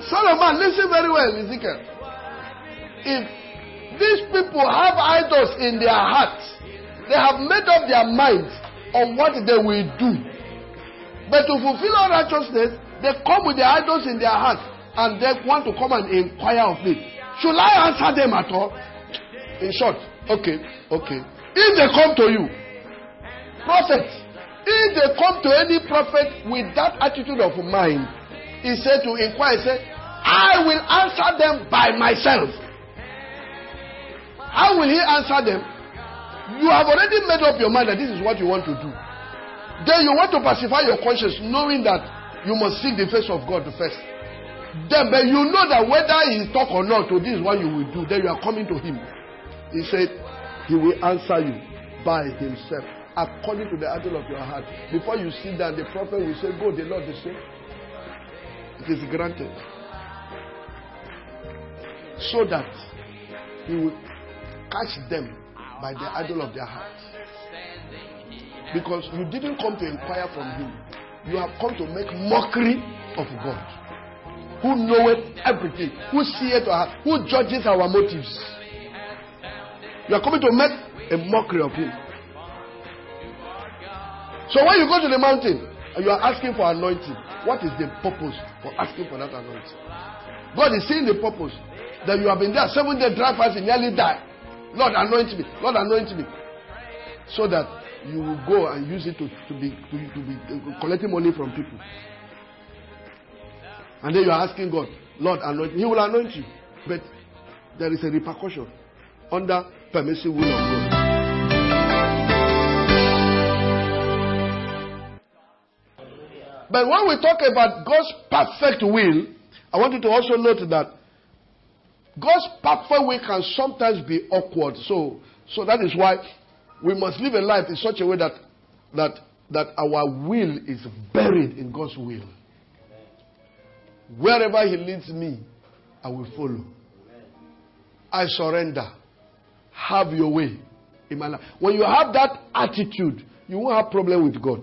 Son of man, listen very well, Ezekiel. If these people have idols in their hearts, they have made up their minds on what they will do. But to fulfill all righteousness, they come with their idols in their hearts and they want to come and inquire of me. Should I answer them at all? In short, okay. If they come to you, prophet, if they come to any prophet with that attitude of mind, he said to inquire, he said, I will answer them by myself. How will he answer them? You have already made up your mind that this is what you want to do. Then you want to pacify your conscience, knowing that you must seek the face of God first. Then, but you know that whether he talk or not, this is what you will do. Then you are coming to him. He said, he will answer you by himself, according to the idol of your heart. Before you sit down, the prophet will say, go, the Lord is saying. It is granted. So that he will catch them by the idol of their heart. Because you didn't come to inquire from him. You have come to make mockery of God, who knoweth everything, who seeth our heart, who judges our motives. You are coming to make a mockery of him. So when you go to the mountain and you are asking for anointing, what is the purpose for asking for that anointing? God is seeing the purpose. That you have been there 7 days dry fasting, nearly die. Lord, anoint me. Lord, anoint me. So that you will go and use it to be collecting money from people. And then you are asking God, Lord, anoint me. He will anoint you. But there is a repercussion under permissive will of God. But when we talk about God's perfect will, I want you to also note that God's perfect will can sometimes be awkward. So that is why we must live a life in such a way that our will is buried in God's will. Wherever he leads me, I will follow. I surrender. Have your way in my life. When you have that attitude, you won't have problem with God.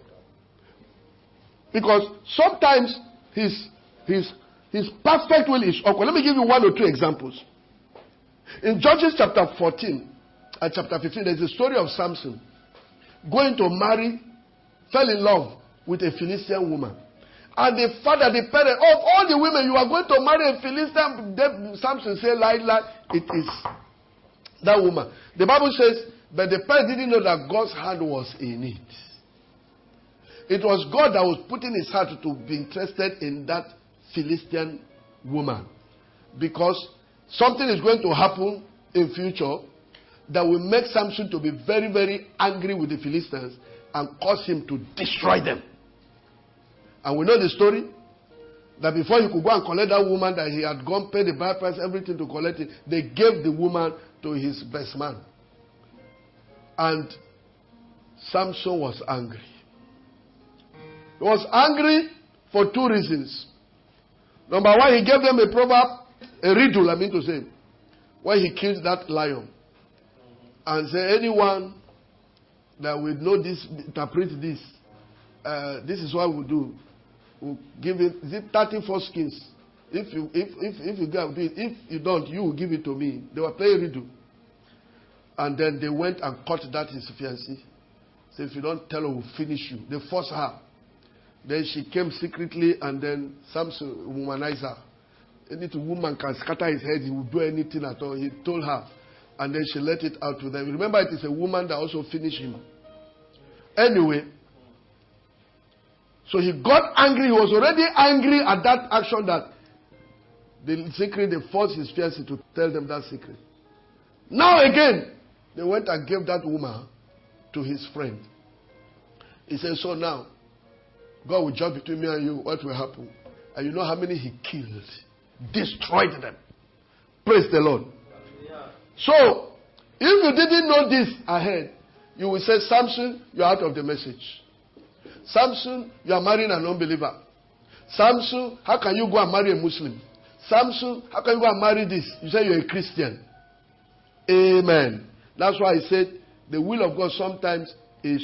Because sometimes his perfect will is awkward. Let me give you 1 or 2 examples. In Judges chapter 14 and chapter 15, there's a story of Samson going to marry, fell in love with a Philistine woman. And the father, the parent, of all the women, you are going to marry a Philistine. Samson said, lie, it is that woman. The Bible says, but the parent didn't know that God's hand was in it. It was God that was putting his heart to be interested in that Philistine woman. Because something is going to happen in future that will make Samson to be very, very angry with the Philistines and cause him to destroy them. And we know the story, that before he could go and collect that woman, that he had gone, paid the bride price, everything to collect it, they gave the woman to his best man. And Samson was angry. He was angry for 2 reasons. Number 1, he gave them a proverb, a riddle, I mean to say, when he killed that lion. And said, anyone that will know this, interpret this, this is what we'll do. We'll give it, is it 34 skins? If you do it, if you don't, you will give it to me. They were playing riddle. And then they went and caught that his fiancée. Said, if you don't tell her, we'll finish you. They forced her. Then she came secretly, and then Samson womanized her. Any woman can scatter his head, he will do anything at all. He told her. And then she let it out to them. Remember, it is a woman that also finished him. Anyway, so he got angry. He was already angry at that action, that the secret, they forced his fiancé to tell them that secret. Now again, they went and gave that woman to his friend. He said, so now, God will judge between me and you. What will happen? And you know how many he killed? Destroyed them. Praise the Lord. Yeah. So, if you didn't know this ahead, you will say, Samson, you're out of the message. Samson, you are marrying an unbeliever. Samson, how can you go and marry a Muslim? Samson, how can you go and marry this? You say you're a Christian. Amen. That's why I said the will of God sometimes is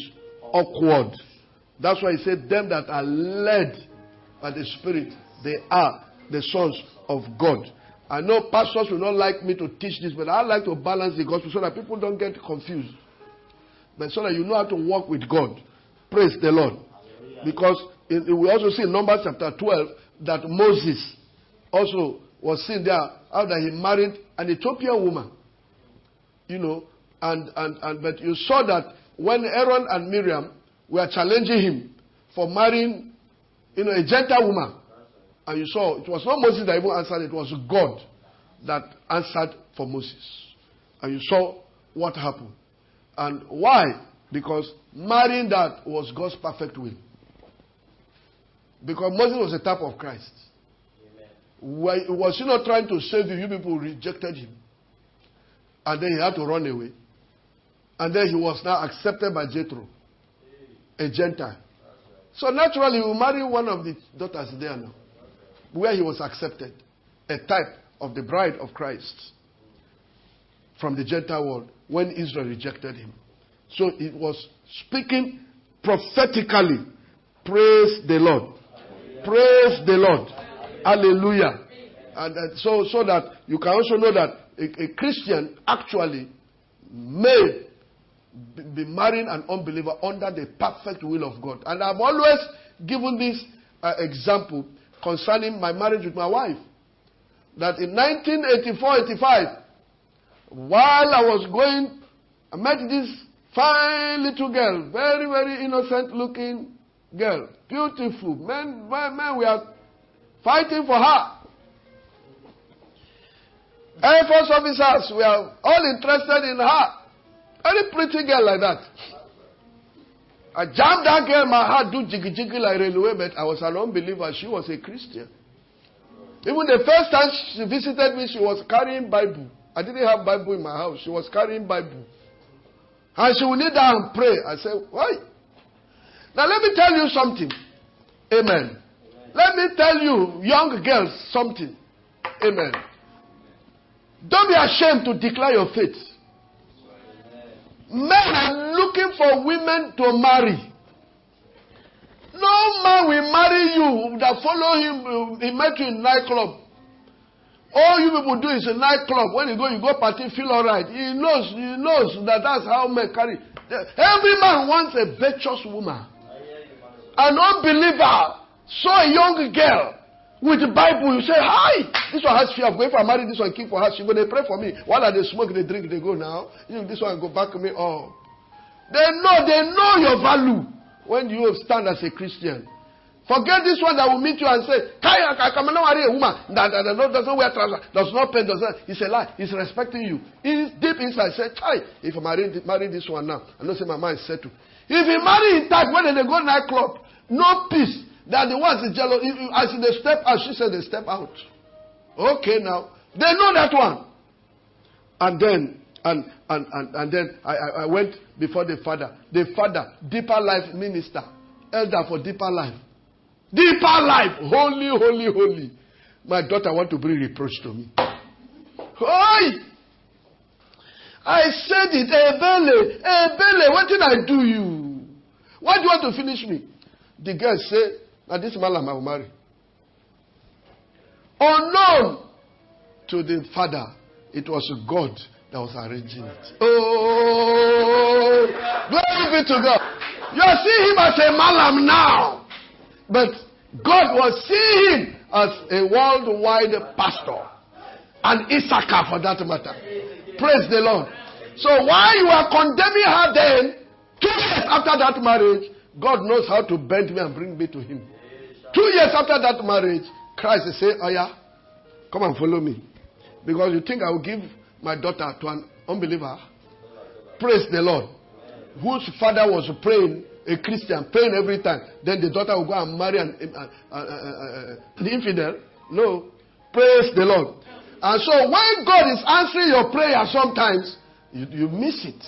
awkward. That's why he said, them that are led by the Spirit, they are the sons of God. I know pastors will not like me to teach this, but I like to balance the gospel so that people don't get confused. But so that you know how to walk with God. Praise the Lord. Because we also see in Numbers chapter 12 that Moses also was seen there after he married an Ethiopian woman. You know, but you saw that when Aaron and Miriam were challenging him for marrying, a Gentile woman. And you saw, it was not Moses that even answered, it was God that answered for Moses. And you saw what happened. And why? Because marrying that was God's perfect will. Because Moses was a type of Christ. Was he not trying to save you? You people rejected him. And then he had to run away. And then he was now accepted by Jethro, a Gentile. So naturally, he will marry one of the daughters there now, where he was accepted. A type of the bride of Christ from the Gentile world when Israel rejected him. So it was speaking prophetically. Praise the Lord. Praise the Lord. Hallelujah. And so that you can also know that a Christian actually may be marrying an unbeliever under the perfect will of God. And I've always given this example concerning my marriage with my wife. That in 1984-85, while I was going, I met this fine little girl, very, very innocent looking girl, beautiful. Men were fighting for her. Air Force officers were all interested in her. Very pretty girl like that. I jammed that girl, my heart do jiggy like railway, but I was an unbeliever. She was a Christian. Even the first time she visited me, she was carrying Bible. I didn't have Bible in my house. She was carrying Bible. And she would kneel down and pray. I said, why? Now let me tell you something. Amen. Let me tell you, young girls, something. Amen. Don't be ashamed to declare your faith. Men are looking for women to marry. No man will marry you that follow him. He met you in nightclub. All you people do is a nightclub. When you go party, feel alright. He knows that that's how men carry. Every man wants a virtuous woman. An unbeliever saw a young girl with the Bible. You say, hi, this one has fear of going. If I marry this one, keep for her. She going to pray for me. While they smoke, they drink, they go now. This one go back to me. Oh, they know your value when you stand as a Christian. Forget this one that will meet you and say, I come now marry a woman that doesn't wear trousers, does not pay, It's a lie. He's respecting you. He's deep inside. Say, if I marry this one now, I know say my mind is settled. If he marry in time, when they go nightclub, no peace. That the ones is jealous. As they step out, she said they step out. Okay, now they know that one. And then I went before the father. The father, Deeper Life minister, elder for Deeper Life. Deeper Life, holy, holy, holy. My daughter want to bring reproach to me. Oi! I said it, Ebele, what did I do you? Why do you want to finish me? The girl said, now this malam I will marry. Unknown to the father, it was God that was arranging it. Oh, glory be to God. You are seeing him as a malam now. But God was seeing him as a worldwide pastor. And Issachar for that matter. Praise the Lord. So while you are condemning her then, 2 years after that marriage, God knows how to bend me and bring me to him. 2 years after that marriage, Christ will say, oh yeah, come and follow me. Because you think I will give my daughter to an unbeliever? Praise the Lord. Whose father was praying, a Christian, praying every time. Then the daughter will go and marry an infidel? No. Praise the Lord. And so when God is answering your prayer sometimes, you miss it.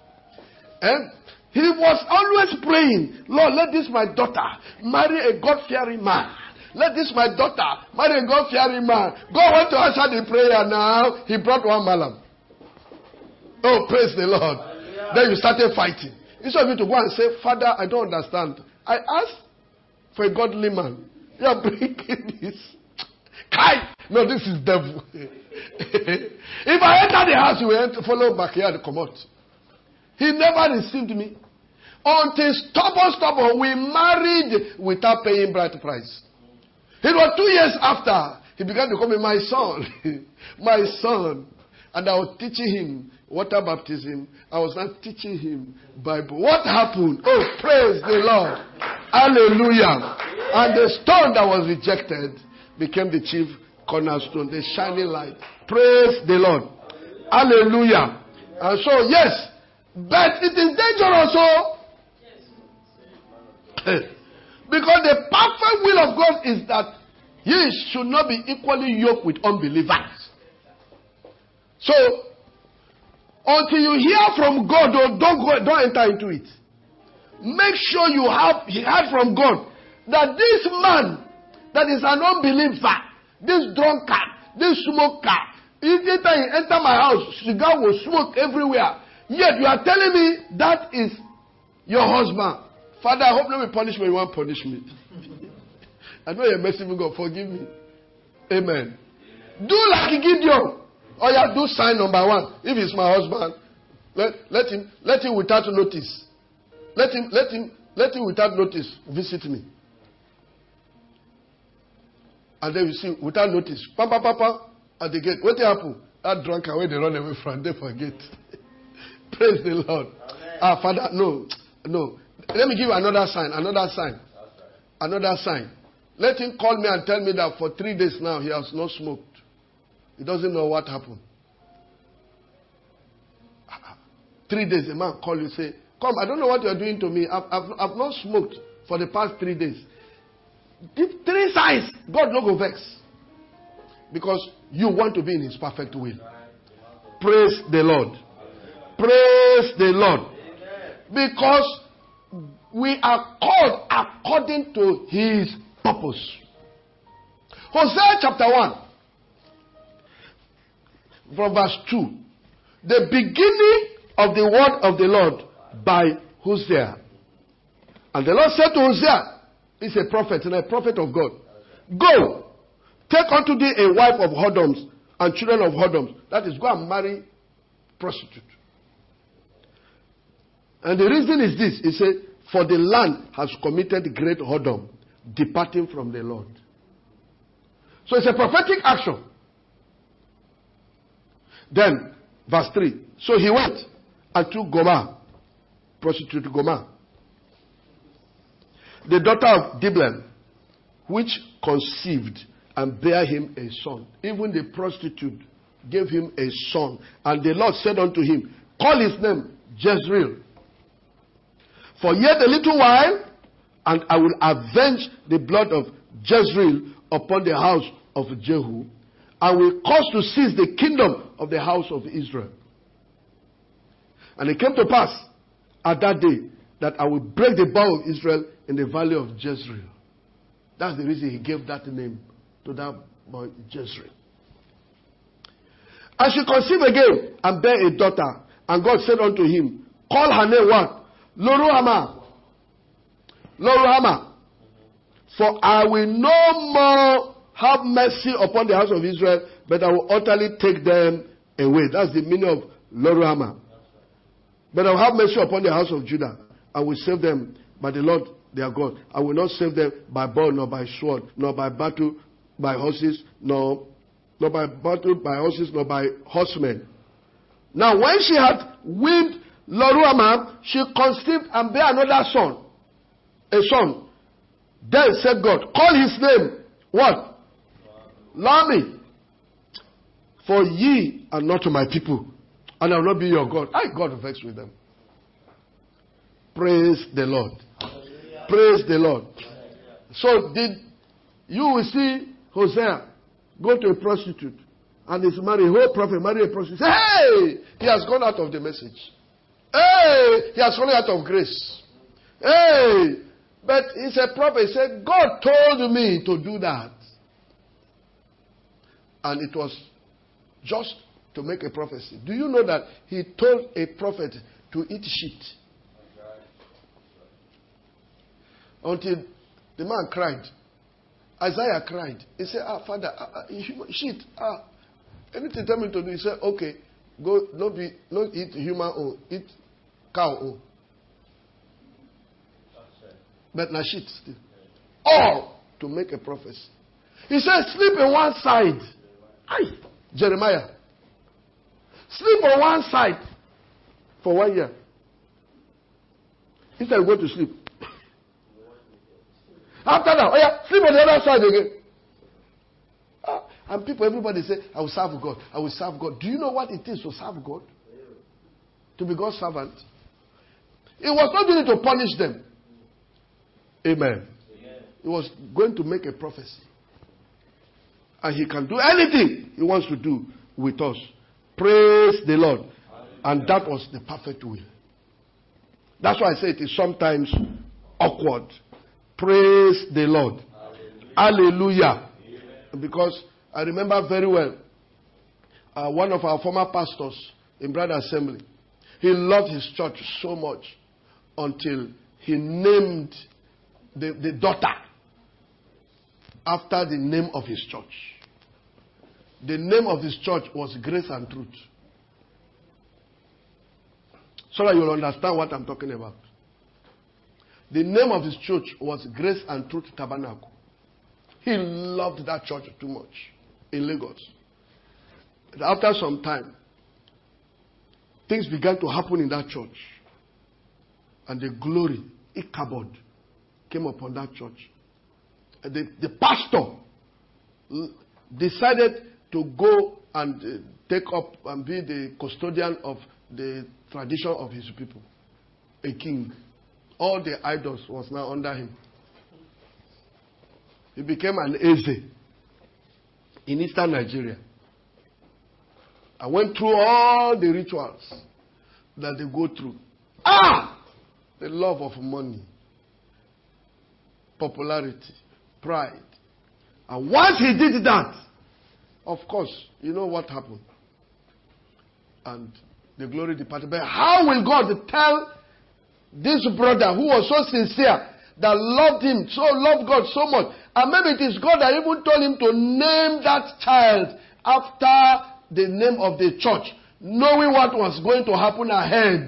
He was always praying, Lord, let this my daughter marry a God-fearing man. Let this my daughter marry a God-fearing man. God went to answer the prayer now. He brought one malam. Oh, praise the Lord. Yeah. Then you started fighting. Instead of you to go and say, Father, I don't understand. I asked for a godly man. You are bringing this. Kai! No, this is devil. If I enter the house, he will follow back here to come out. He never received me. Until stubborn, we married without paying bride price. It was 2 years after he began to call me my son. My son. And I was teaching him water baptism. I was not teaching him Bible. What happened? Oh, praise the Lord. Hallelujah. And the stone that was rejected became the chief cornerstone, the shining light. Praise the Lord. Hallelujah. And so, yes, but it is dangerous. Because the perfect will of God is that ye should not be equally yoked with unbelievers. So, until you hear from God, don't enter into it. Make sure you heard from God that this man that is an unbeliever, this drunkard, this smoker, if he enter my house, cigar will smoke everywhere. Yet you are telling me that is your husband. Father, I hope not be punish me. You want punishment. I know you're merciful God. Forgive me. Amen. Do like Gideon. Oh yeah, do sign number 1. If it's my husband, let him without notice. Let him without notice visit me. And then you see, without notice, papa, at the gate. What happened? That drunkard when they run away from, they forget. Praise the Lord. Father, no. Let me give you another sign. Let him call me and tell me that for 3 days now he has not smoked. He doesn't know what happened. 3 days, a man call you, say, come, I don't know what you're doing to me. I've not smoked for the past 3 days. Give 3 signs. God no go vex. Because you want to be in his perfect will. Praise the Lord. Praise the Lord. Because we are called according to his purpose. Hosea chapter 1. From verse 2. The beginning of the word of the Lord by Hosea. And the Lord said to Hosea, he's a prophet and a prophet of God. Go, take unto thee a wife of whoredoms and children of whoredoms. That is, go and marry prostitute. And the reason is this. He said, for the land has committed great whoredom, departing from the Lord. So it's a prophetic action. Then, verse 3. So he went and took Gomer, prostitute Gomer, the daughter of Diblaim, which conceived and bare him a son. Even the prostitute gave him a son. And the Lord said unto him, call his name Jezreel. For yet a little while, and I will avenge the blood of Jezreel upon the house of Jehu, and will cause to cease the kingdom of the house of Israel. And it came to pass at that day that I will break the bow of Israel in the valley of Jezreel. That's the reason he gave that name to that boy, Jezreel. And she conceived again and bare a daughter. And God said unto him, call her name what? Loruhamah. Loruhamah. For I will no more have mercy upon the house of Israel, but I will utterly take them away. That's the meaning of Loruhamah. But I will have mercy upon the house of Judah. I will save them by the Lord their God. I will not save them by bow, nor by sword, nor by battle by horses, nor by battle by horses, nor by horsemen. Now when she had weaned Loruhamah, she conceived and bare another son. A son. Then said God, call his name what? Lami. For ye are not my people, and I will not be your God. I God vexed with them. Praise the Lord. Praise the Lord. So you will see Hosea go to a prostitute and he's married, a whole prophet marry a prostitute. Say, hey, he has gone out of the message. Hey, he has gone out of grace. Hey, but he's a prophet. He said, God told me to do that. And it was just to make a prophecy. Do you know that he told a prophet to eat shit? Until the man cried. Isaiah cried. He said, Father, shit. Anything tell me to do, he said, okay, go, not eat human or eat cow. But na shit still. All to make a prophecy. He said, sleep on one side. Aye, Jeremiah. Sleep on one side for 1 year. Instead of go to sleep. After that, oh yeah, sleep on the other side again. And people, everybody say, I will serve God. I will serve God. Do you know what it is to serve God? To be God's servant. It was not doing it to punish them. Amen. He was going to make a prophecy. And he can do anything he wants to do with us. Praise the Lord. And that was the perfect will. That's why I say it is sometimes awkward. Praise the Lord. Hallelujah. Because I remember very well, one of our former pastors in Brother Assembly, he loved his church so much until he named the daughter after the name of his church. The name of his church was Grace and Truth. So that you'll understand what I'm talking about. The name of his church was Grace and Truth Tabernacle. He loved that church too much in Lagos. But after some time, things began to happen in that church. And the glory, Ichabod, came upon that church. And the pastor decided to go and take up and be the custodian of the tradition of his people. A king. All the idols was now under him. He became an Eze in eastern Nigeria. I went through all the rituals that they go through. The love of money, popularity, pride. And once he did that, of course, you know what happened. And the glory departed. But how will God tell this brother who was so sincere, that loved him, so loved God so much, and maybe it is God that even told him to name that child after the name of the church, knowing what was going to happen ahead.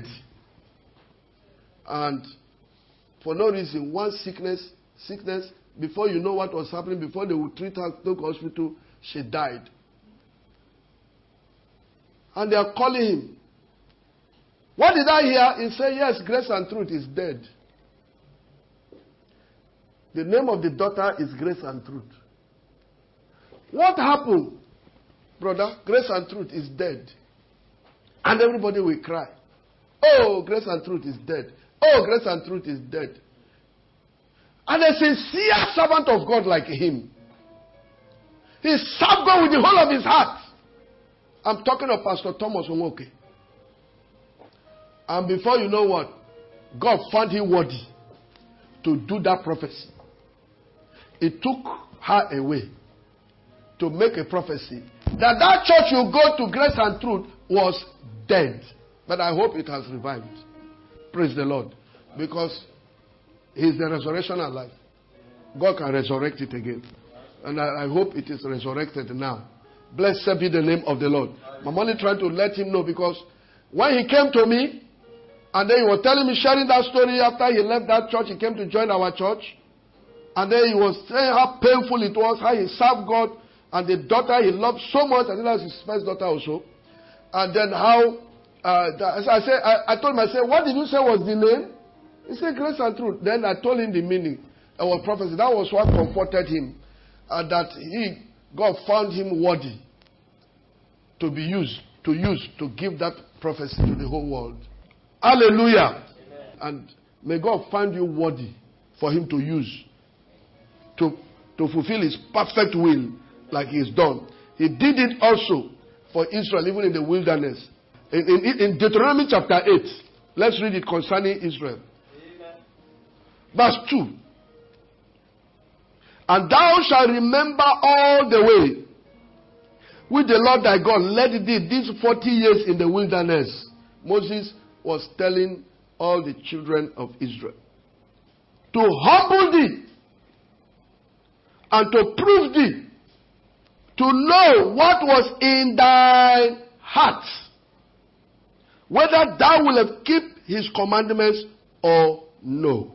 And for no reason, one sickness, before you know what was happening, before they would treat her to the hospital, she died. And they are calling him. What did I hear? He said, yes, Grace and Truth is dead. The name of the daughter is Grace and Truth. What happened, brother? Grace and Truth is dead. And everybody will cry. Oh, Grace and Truth is dead. Oh, Grace and Truth is dead. And a sincere servant of God like him, he served God with the whole of his heart. I'm talking of Pastor Thomas Onwoke. And before you know what, God found him worthy to do that prophecy. It took her away to make a prophecy that church you go to, Grace and Truth, was dead. But I hope it has revived. Praise the Lord. Because He's the resurrection and life. God can resurrect it again. And I hope it is resurrected now. Blessed be the name of the Lord. I'm only trying to let him know, because when he came to me, and then he was telling me, sharing that story after he left that church, he came to join our church. And then he was saying how painful it was, how he served God, and the daughter he loved so much. I think that was his first daughter also. And then how, I told him, I said, what did you say was the name? He said, Grace and Truth. Then I told him the meaning. It was prophecy. That was what comforted him. And that God found him worthy to be used, to give that prophecy to the whole world. Hallelujah. Amen. And may God find you worthy for him to use, to fulfill his perfect will like he's done. He did it also for Israel, even in the wilderness. In Deuteronomy chapter 8, let's read it concerning Israel. Amen. Verse 2. And thou shalt remember all the way which the Lord thy God led thee these 40 years in the wilderness. Moses was telling all the children of Israel to humble thee and to prove thee, to know what was in thine heart, whether thou wilt keep his commandments or no.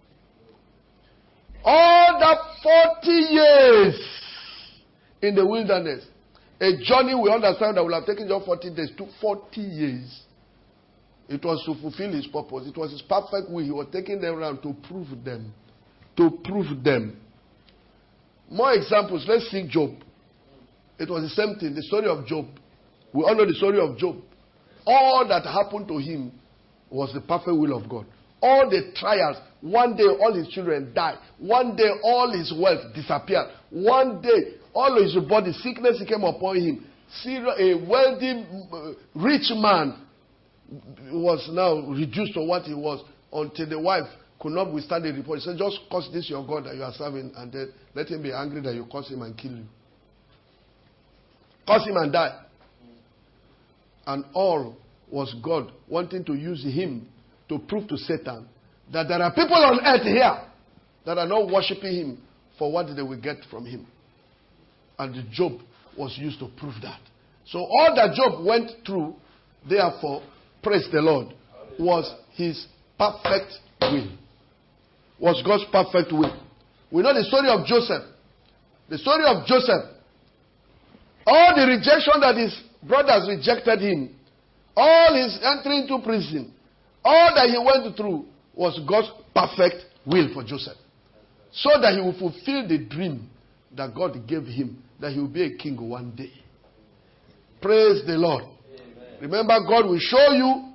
All that 40 years in the wilderness, a journey we understand that will have taken just 40 days, took 40 years. It was to fulfill his purpose. It was his perfect will. He was taking them around to prove them. To prove them. More examples. Let's see Job. It was the same thing. The story of Job. We all know the story of Job. All that happened to him was the perfect will of God. All the trials. One day all his children died. One day all his wealth disappeared. One day all his body sickness came upon him. A wealthy, rich man was now reduced to what he was until the wife could not withstand the report. He said, just curse this your God that you are serving and then let him be angry that you curse him and kill you. Curse him and die. And all was God wanting to use him to prove to Satan that there are people on earth here that are not worshiping him for what they will get from him. And Job was used to prove that. So all that Job went through, therefore, praise the Lord, was his perfect will. Was God's perfect will. We know the story of Joseph. The story of Joseph. All the rejection that his brothers rejected him, all his entry into prison, all that he went through was God's perfect will for Joseph. So that he will fulfill the dream that God gave him, that he will be a king one day. Praise the Lord. Amen. Remember, God will show you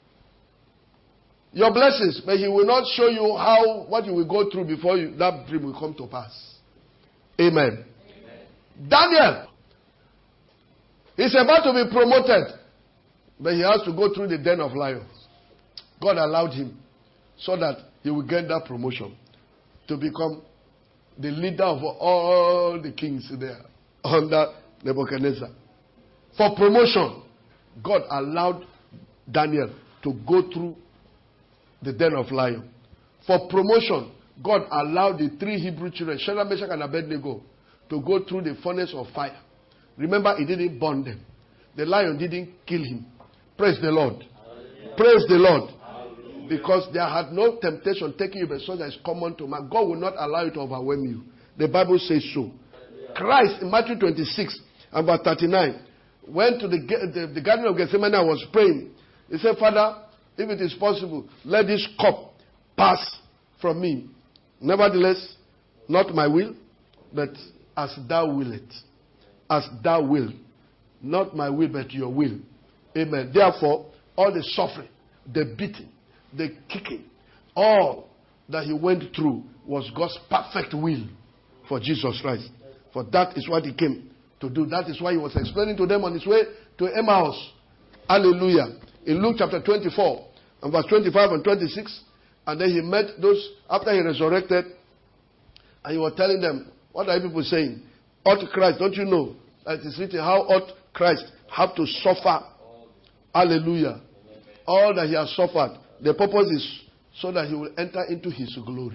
your blessings, but he will not show you what you will go through before that dream will come to pass. Amen. Amen. Daniel is about to be promoted, but he has to go through the den of lions. God allowed him so that he will get that promotion to become the leader of all the kings there under Nebuchadnezzar. For promotion, God allowed Daniel to go through the den of lions. For promotion, God allowed the 3 Hebrew children, Shadrach, Meshach, and Abednego, to go through the furnace of fire. Remember, he didn't burn them. The lion didn't kill him. Praise the Lord. Hallelujah. Praise the Lord. Hallelujah. Because there had no temptation taking you by so that is common to man. God will not allow it to overwhelm you. The Bible says so. Hallelujah. Christ, in Matthew 26 and verse 39, went to the Garden of Gethsemane and was praying. He said, Father, if it is possible, let this cup pass from me. Nevertheless, not my will, but as thou wilt. As thou wilt. Not my will, but your will. Amen. Therefore, all the suffering, the beating, the kicking, all that he went through was God's perfect will for Jesus Christ. For that is what he came to do. That is why he was explaining to them on his way to Emmaus. Hallelujah. In Luke chapter 24 and verse 25 and 26. And then he met those after he resurrected. And he was telling them, what are people saying? Ought Christ, don't you know that it is written, how ought Christ have to suffer? Hallelujah. All that he has suffered. The purpose is so that he will enter into his glory.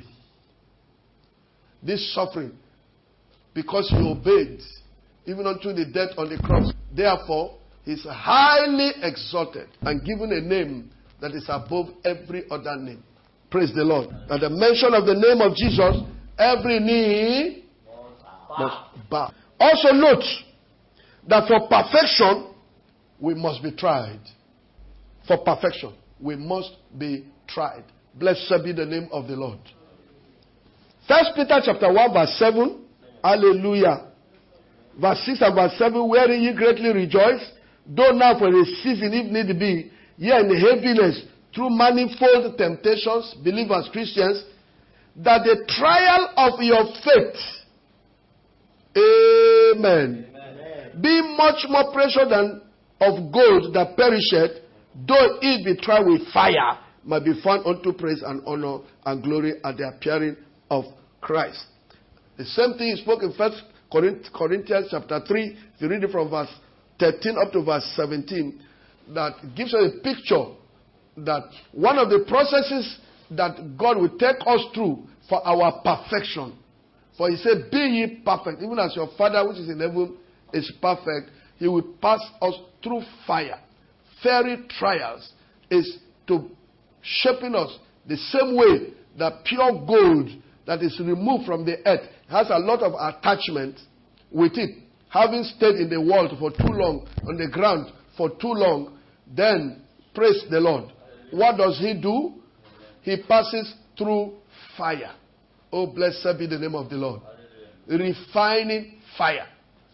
This suffering, because he obeyed, even unto the death on the cross. Therefore, he is highly exalted and given a name that is above every other name. Praise the Lord. At the mention of the name of Jesus, every knee must bow. Also note that for perfection, we must be tried. For perfection, we must be tried. Blessed be the name of the Lord. 1 Peter chapter 1 verse 7. Hallelujah. Verse 6 and verse 7. Wherein ye greatly rejoice, though now for a season, if need be, ye are in heaviness, through manifold temptations, believers, Christians, that the trial of your faith, amen, be much more precious than of gold that perisheth, though it be tried with fire, might be found unto praise and honor and glory at the appearing of Christ. The same thing is spoken in 1 Corinthians chapter 3. If you read it from verse 13 up to verse 17, that gives us a picture that one of the processes that God will take us through for our perfection, For he said, be ye perfect, even as your Father which is in heaven is perfect. He will pass us through fire. Fiery trials is to shaping us the same way that pure gold that is removed from the earth has a lot of attachment with it. Having stayed in the world for too long, on the ground for too long, then praise the Lord. What does he do? He passes through fire. Oh, blessed be the name of the Lord. Refining fire.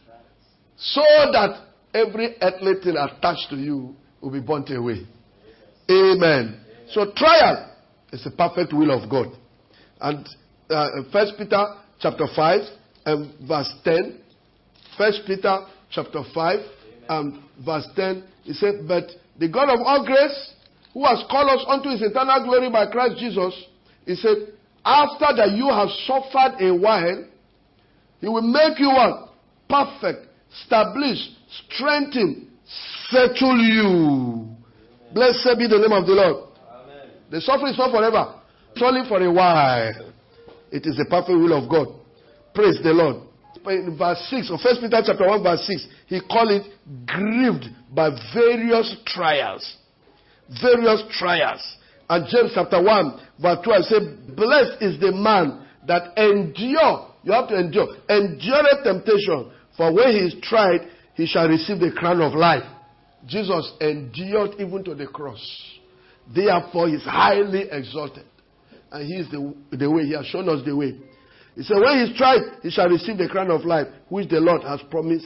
So that every earthly thing attached to you will be burnt away. Amen. So trial is the perfect will of God. And 1 Peter chapter 5 and verse 10. 1 Peter chapter 5 and verse 10. He said, but the God of all grace, who has called us unto his eternal glory by Christ Jesus, he said, after that you have suffered a while, he will make you what? Perfect, establish, strengthen, settle you. Blessed be the name of the Lord. Amen. The suffering is not forever. It's only for a while. It is the perfect will of God. Praise the Lord. In verse 6 of 1 Peter chapter 1 verse 6, he called it grieved by various trials. Various trials. And James chapter 1 verse 12 said, blessed is the man that endure. You have to endure. Endure temptation. For when he is tried, he shall receive the crown of life. Jesus endured even to the cross. Therefore, he is highly exalted. And he is the way. He has shown us the way. He said, when he is tried, he shall receive the crown of life, which the Lord has promised,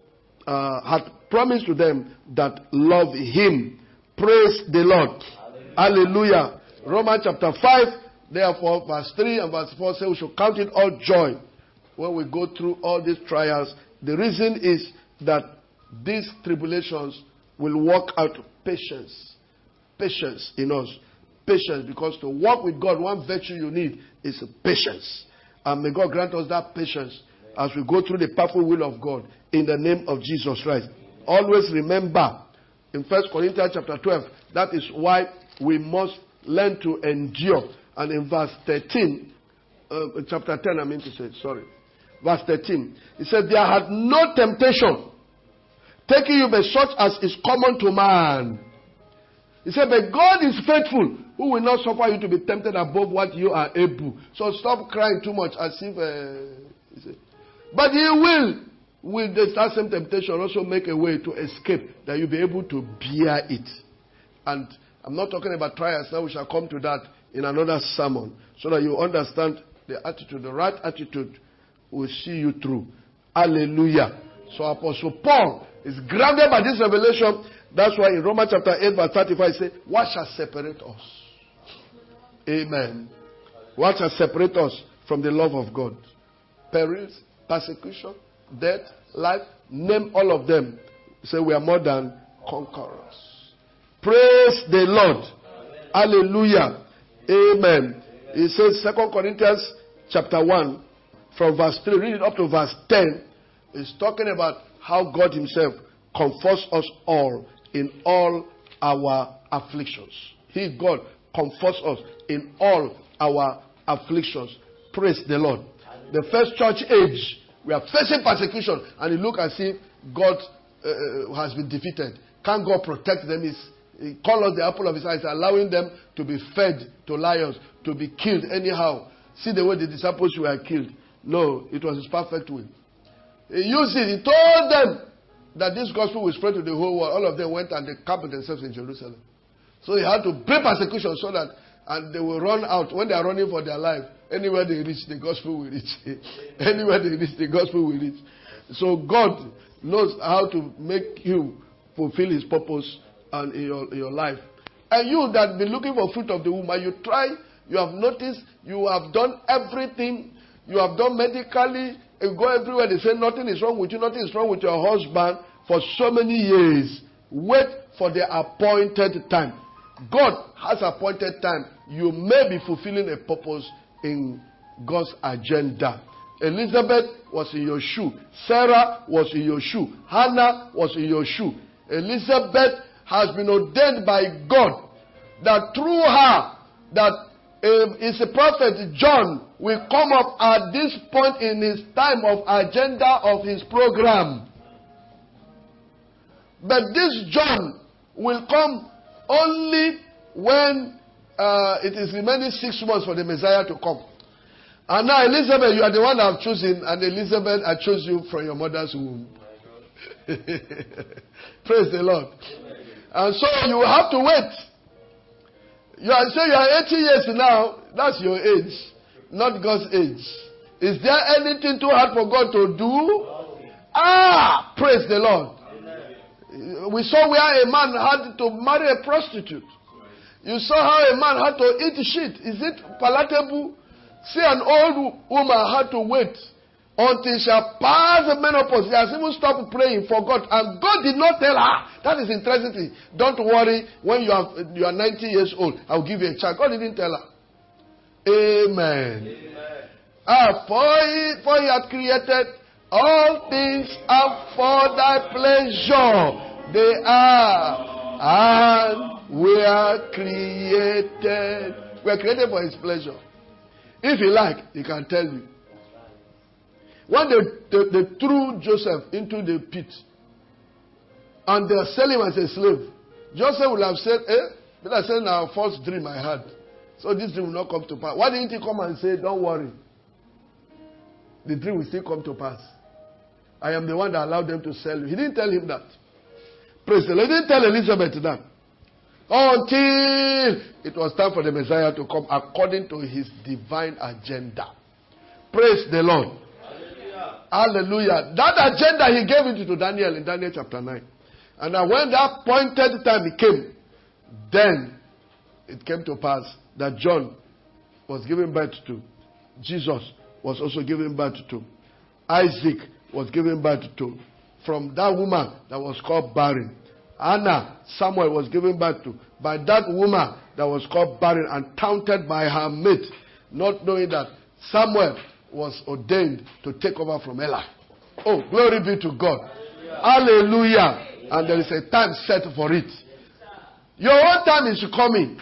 had promised to them that love him. Praise the Lord. Hallelujah. Romans chapter 5, therefore, verse 3 and verse 4 say we should count it all joy when we go through all these trials. The reason is that these tribulations will work out patience. Patience in us. Patience, because to walk with God, one virtue you need is patience. And may God grant us that patience as we go through the powerful will of God in the name of Jesus Christ. Always remember in 1 Corinthians chapter 12, that is why we must learn to endure. And in verse 13, chapter 10, I mean to say, sorry. Verse 13, it said, there had no temptation taking you by such as is common to man. He said, but God is faithful, who will not suffer you to be tempted above what you are able. So stop crying too much as if... he said, but he will, with that same temptation, also make a way to escape, that you'll be able to bear it. And I'm not talking about trials now. We shall come to that in another sermon, so that you understand the attitude. The right attitude will see you through. Hallelujah. So Apostle Paul is grounded by this revelation. That's why in Romans chapter 8 verse 35 he says, what shall separate us? Amen. What shall separate us from the love of God? Perils, persecution, death, life, name all of them. Say we are more than conquerors. Praise the Lord. Amen. Hallelujah. Amen. He says 2 Corinthians chapter 1 from verse 3, read it up to verse 10. It's talking about how God himself comforts us all in all our afflictions. He, God, comforts us in all our afflictions. Praise the Lord. The first church age, we are facing persecution, and it looks as if God has been defeated. Can't God protect them? He called us the apple of his eyes, allowing them to be fed to lions, to be killed anyhow. See the way the disciples were killed. No, it was his perfect will. He used it. He told them that this gospel will spread to the whole world. All of them went and they camped themselves in Jerusalem. So he had to bring persecution so that, and they will run out. When they are running for their life, anywhere they reach, the gospel will reach. Anywhere they reach, the gospel will reach. So God knows how to make you fulfill his purpose and in your life. And you that be looking for fruit of the womb, and you try, you have noticed, you have done everything, you have done medically, you go everywhere, they say nothing is wrong with you, nothing is wrong with your husband for so many years. Wait for the appointed time. God has appointed time. You may be fulfilling a purpose in God's agenda. Elizabeth was in your shoe. Sarah was in your shoe. Hannah was in your shoe. Elizabeth has been ordained by God that through her, that It's a prophet, John, will come up at this point in his time of agenda of his program. But this John will come only when it is remaining 6 months for the Messiah to come. And now, Elizabeth, you are the one I've chosen, and Elizabeth, I chose you from your mother's womb. Praise the Lord. And so you have to wait. You are 80 years now. That's your age, not God's age. Is there anything too hard for God to do? Praise the Lord. We saw where a man had to marry a prostitute. You saw how a man had to eat shit. Is it palatable? See, an old woman had to wait until she passed the menopause. She has even stopped praying for God. And God did not tell her. That is interesting. Don't worry, when you are 90 years old, I'll give you a child. God didn't tell her. Amen. For he had created all things are for thy pleasure. They are. And we are created. We are created for his pleasure. If you like, he can tell you. When they threw Joseph into the pit and they sell him as a slave, Joseph would have said, but I said, now, first dream I had. So this dream will not come to pass. Why didn't he come and say, don't worry? The dream will still come to pass. I am the one that allowed them to sell you. He didn't tell him that. Praise the Lord. He didn't tell Elizabeth that. Until it was time for the Messiah to come according to his divine agenda. Praise the Lord. Hallelujah. That agenda he gave it to Daniel in Daniel chapter 9. And when that appointed time came, then it came to pass that John was given birth to. Jesus was also given birth to. Isaac was given birth to. From that woman that was called barren. Anna, Samuel was given birth to. By that woman that was called barren and taunted by her mate. Not knowing that Samuel was ordained to take over from Eli. Oh, glory be to God. Hallelujah. And there is a time set for it. Your own time is coming.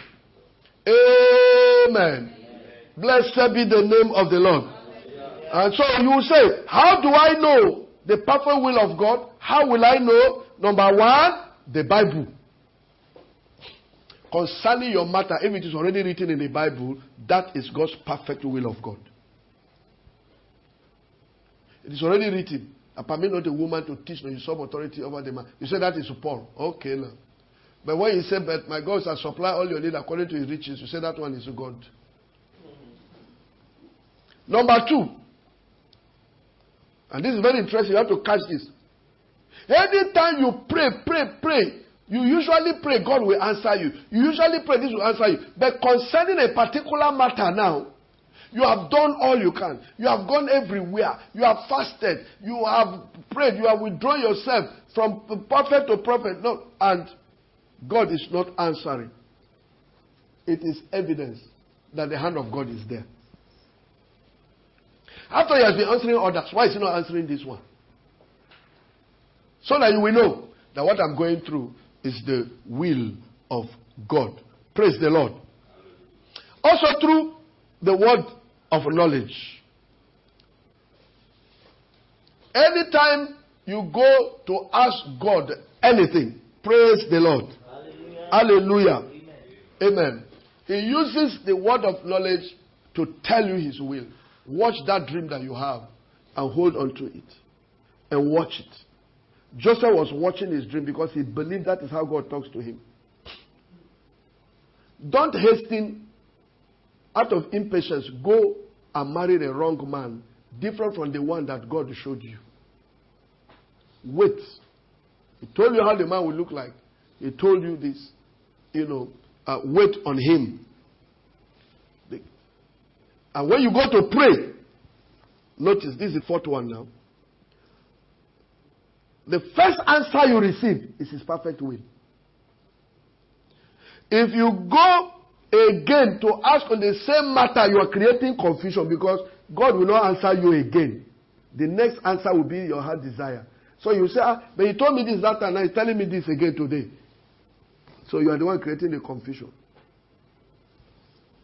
Amen. Blessed be the name of the Lord. And so you will say, how do I know the perfect will of God? How will I know? Number one, the Bible. Concerning your matter, if it is already written in the Bible, that is God's perfect will of God. It is already written. I permit not a woman to teach no usurp authority over the man. You say that is Paul. Okay now. But when you say, but my God shall supply all your need according to his riches, you say that one is God. Number two. And this is very interesting. You have to catch this. Anytime you pray, you usually pray God will answer you. You usually pray this will answer you. But concerning a particular matter now, you have done all you can. You have gone everywhere. You have fasted. You have prayed. You have withdrawn yourself from prophet to prophet. No, and God is not answering. It is evidence that the hand of God is there. After he has been answering others, why is he not answering this one? So that you will know that what I'm going through is the will of God. Praise the Lord. Also through the word of knowledge. Anytime you go to ask God anything, praise the Lord. Hallelujah. Hallelujah. Amen. He uses the word of knowledge to tell you his will. Watch that dream that you have and hold on to it. And watch it. Joseph was watching his dream because he believed that is how God talks to him. Don't hasten out of impatience. Go and marry the wrong man, different from the one that God showed you. Wait. He told you how the man will look like. He told you this. Wait on him. And when you go to pray, notice this is the fourth one now. The first answer you receive is his perfect will. If you go again to ask on the same matter, you are creating confusion because God will not answer you again. The next answer will be your heart desire. So you say, but he told me this that time, now he's telling me this again today. So you are the one creating the confusion.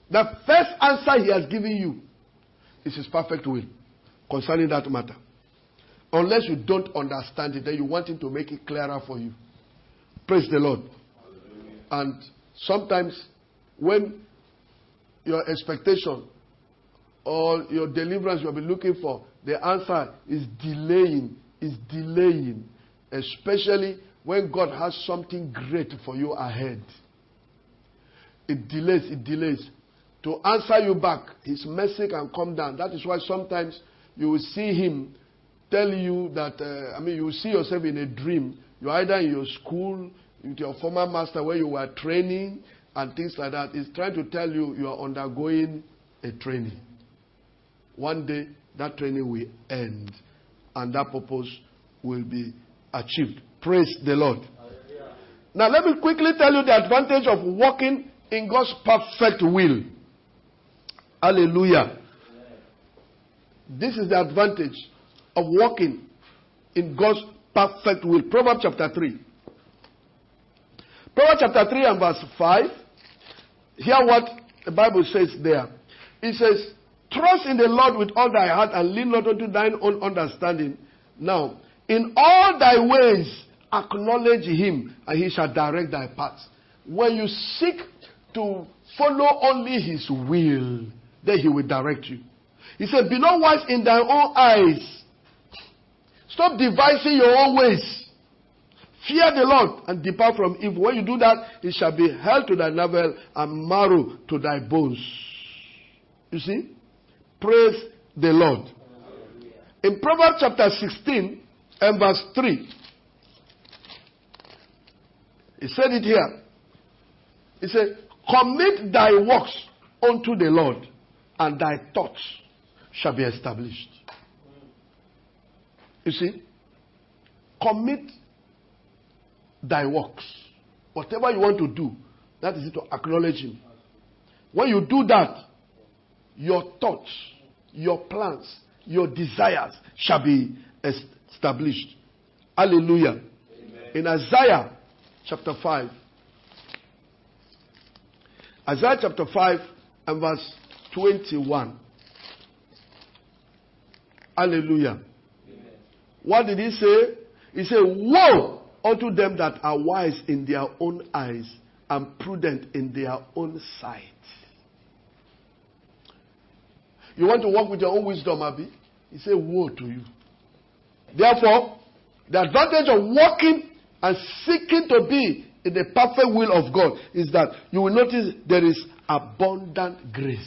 The first answer he has given you is his perfect will concerning that matter. Unless you don't understand it, then you want him to make it clearer for you. Praise the Lord. And sometimes when your expectation or your deliverance you have been looking for, the answer is delaying, especially when God has something great for you ahead. It delays. To answer you back, his mercy can come down. That is why sometimes you will see him tell you that, you will see yourself in a dream. You're either in your school, with your former master where you were training, and things like that. He's trying to tell you you are undergoing a training. One day, that training will end, and that purpose will be achieved. Praise the Lord. Now, let me quickly tell you the advantage of walking in God's perfect will. Hallelujah. This is the advantage of walking in God's perfect will. Proverbs chapter 3. Proverbs chapter 3 and verse 5. Hear what the Bible says there. It says, trust in the Lord with all thy heart and lean not unto thine own understanding. Now, in all thy ways acknowledge him, and he shall direct thy paths. When you seek to follow only his will, then he will direct you. He said, be not wise in thy own eyes. Stop devising your own ways. Fear the Lord and depart from evil. When you do that, it shall be health to thy navel and marrow to thy bones. You see? Praise the Lord. In Proverbs chapter 16 and verse 3, he said it here. He said, commit thy works unto the Lord, and thy thoughts shall be established. You see? Commit thy works. Whatever you want to do, that is it, to acknowledge him. When you do that, your thoughts, your plans, your desires shall be established. Hallelujah. Amen. In Isaiah chapter 5. Isaiah chapter 5 and verse 21. Hallelujah. Amen. What did he say? He said, woe unto them that are wise in their own eyes and prudent in their own sight. You want to walk with your own wisdom, Abi? He said, woe to you. Therefore, the advantage of walking and seeking to be in the perfect will of God is that you will notice there is abundant grace.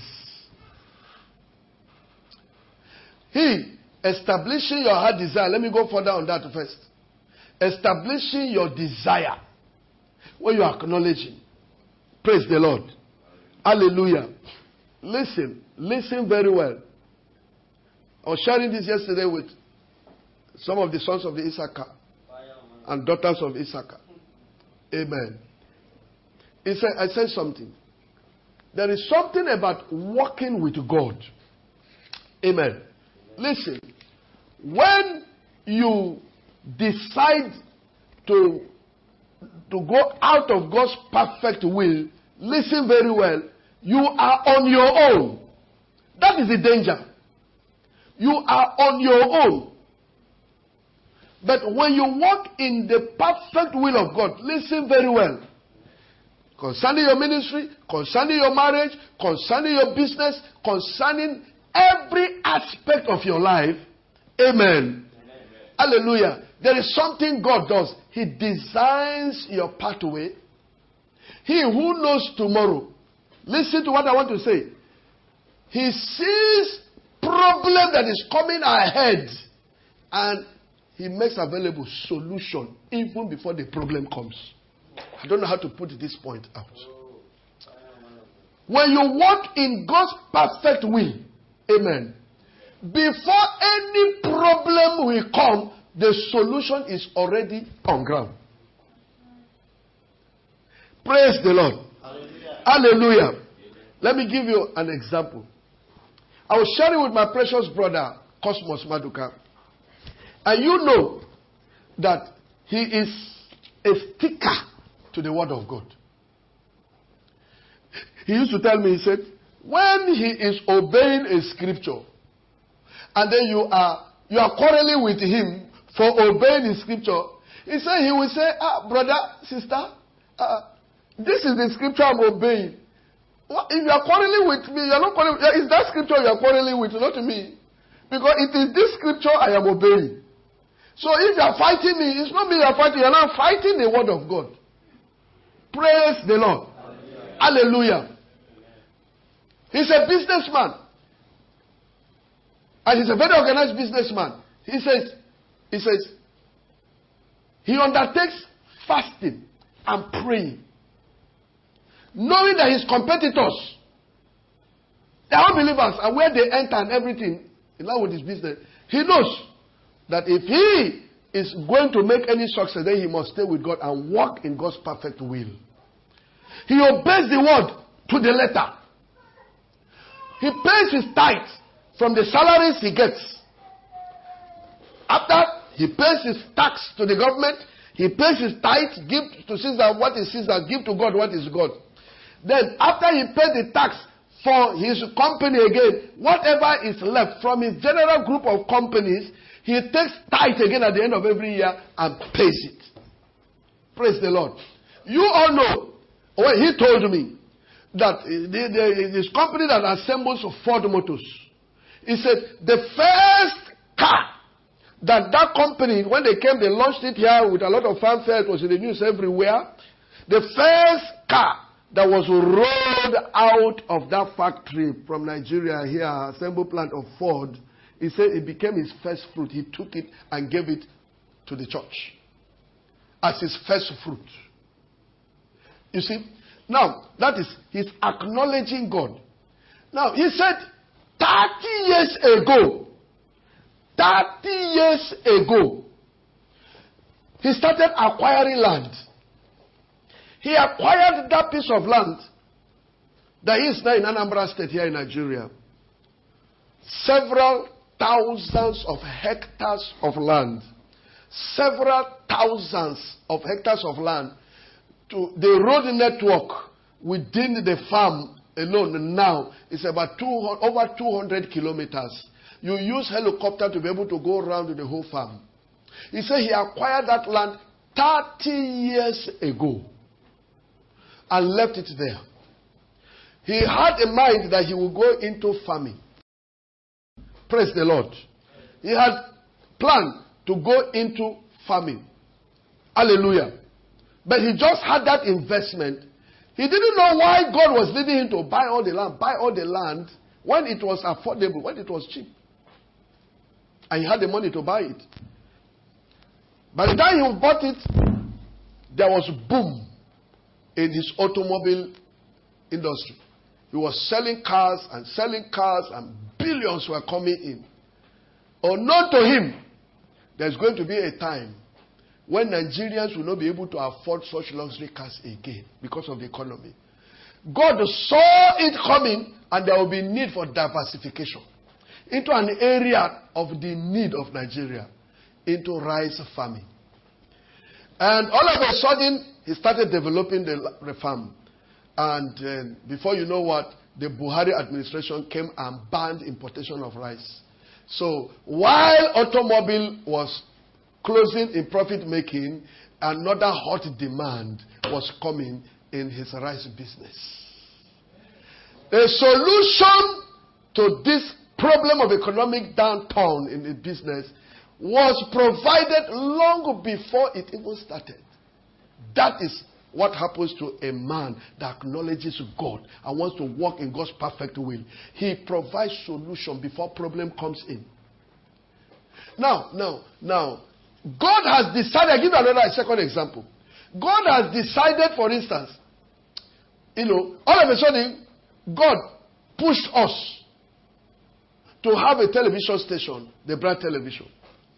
He establishing your heart desire. Let me go further on that first. Establishing your desire when you acknowledge him. Praise the Lord. Hallelujah. Listen very well. I was sharing this yesterday with some of the sons of the Issachar and daughters of Issachar. Amen. I said something. There is something about walking with God. Amen. Listen. When you decide to go out of God's perfect will, listen very well. You are on your own. That is the danger. You are on your own. But when you walk in the perfect will of God, listen very well. Concerning your ministry, concerning your marriage, concerning your business, concerning every aspect of your life. Amen. Hallelujah. There is something God does. He designs your pathway. He who knows tomorrow. Listen to what I want to say. He sees problem that is coming ahead, and he makes available solution even before the problem comes. I don't know how to put this point out. When you walk in God's perfect will, amen, before any problem will come, the solution is already on ground. Praise the Lord. Hallelujah. Hallelujah. Let me give you an example. I was sharing with my precious brother, Cosmos Maduka. And you know that he is a sticker to the word of God. He used to tell me, he said, when he is obeying a scripture, and then you are quarreling with him for obeying the scripture, he will say, brother, sister, this is the scripture I'm obeying. If you are quarreling with me, you are not quarreling. It's that scripture you are quarreling with, not me. Because it is this scripture I am obeying. So if you are fighting me, it's not me you are fighting. You are not fighting the word of God. Praise the Lord. Hallelujah. He's a businessman. And he's a very organized businessman. He says, he undertakes fasting and praying, knowing that his competitors, they are unbelievers, and where they enter and everything, in line with his business, he knows that if he is going to make any success, then he must stay with God and walk in God's perfect will. He obeys the word to the letter. He pays his tithes from the salaries he gets. After he pays his tax to the government, he pays his tithe, give to Caesar what is Caesar, give to God what is God. Then after he pays the tax for his company again, whatever is left from his general group of companies, he takes tithe again at the end of every year and pays it. Praise the Lord. You all know, when he told me that this company that assembles Ford Motors, he said the first car that company, when they came, they launched it here with a lot of fanfare. It was in the news everywhere. The first car that was rolled out of that factory from Nigeria here, assembly plant of Ford, he said it became his first fruit. He took it and gave it to the church as his first fruit. You see? Now, that is, he's acknowledging God. Now, he said, 30 years ago, he started acquiring land. He acquired that piece of land that is now in Anambra State here in Nigeria. Several thousands of hectares of land. Several thousands of hectares of land. To the road network within the farm alone now is about over 200 kilometers. You use helicopter to be able to go around the whole farm. He said he acquired that land 30 years ago and left it there. He had in mind that he would go into farming. Praise the Lord. He had planned to go into farming. Hallelujah. But he just had that investment. He didn't know why God was leading him to buy all the land when it was affordable, when it was cheap. And he had the money to buy it. By the time he bought it, there was boom in his automobile industry. He was selling cars and billions were coming in. Unknown to him, there's going to be a time when Nigerians will not be able to afford such luxury cars again because of the economy. God saw it coming, and there will be need for diversification into an area of the need of Nigeria, into rice farming. And all of a sudden, he started developing the farm. And before you know what, the Buhari administration came and banned importation of rice. So while automobile was closing in profit making, another hot demand was coming in his rice business. A solution to this problem of economic downturn in the business was provided long before it even started. That is what happens to a man that acknowledges God and wants to walk in God's perfect will. He provides solution before problem comes in. Now, God has decided, I'll give you a second example. God has decided, for instance, all of a sudden, God pushed us to have a television station, the Bright Television.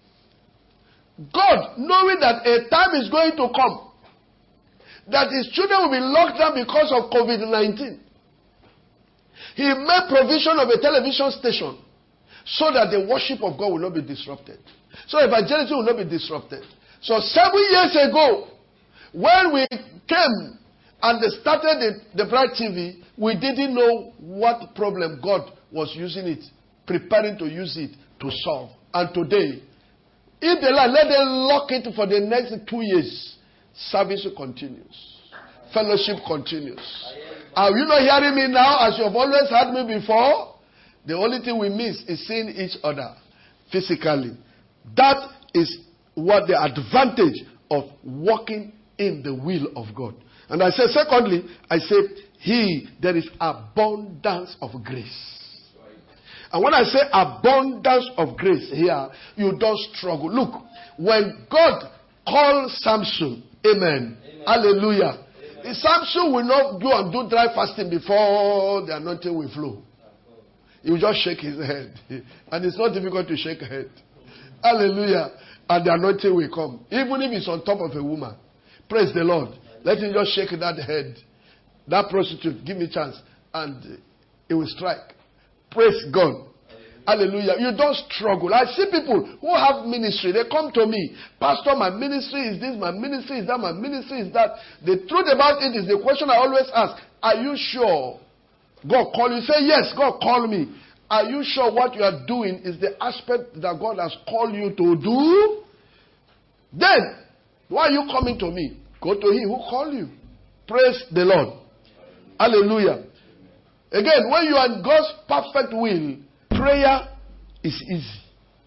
God, knowing that a time is going to come, that his children will be locked down because of COVID-19. He made provision of a television station so that the worship of God will not be disrupted. So evangelism will not be disrupted. So 7 years ago, when we came And they started the Bright TV. We didn't know what problem God was using it, preparing to use it to solve. And today, if they let them lock it for the next 2 years, service continues. Fellowship continues. Are you not hearing me now as you have always heard me before? The only thing we miss is seeing each other physically. That is what the advantage of walking in the will of God. And I say, secondly, there is abundance of grace. And when I say abundance of grace here, you don't struggle. Look, when God called Samson, amen. Hallelujah. Amen. Samson will not go and do dry fasting before the anointing will flow. He will just shake his head. And it's not difficult to shake a head. Hallelujah. And the anointing will come. Even if it's on top of a woman. Praise the Lord. Let him just shake that head. That prostitute, give me a chance. And it will strike. Praise God. Hallelujah. You don't struggle. I see people who have ministry. They come to me. Pastor, my ministry is this. My ministry is that. My ministry is that. The truth about it is the question I always ask. Are you sure God called you? Say, yes, God called me. Are you sure what you are doing is the aspect that God has called you to do? Then, why are you coming to me? Go to him who called you. Praise the Lord. Hallelujah. Again, when you are in God's perfect will, prayer is easy.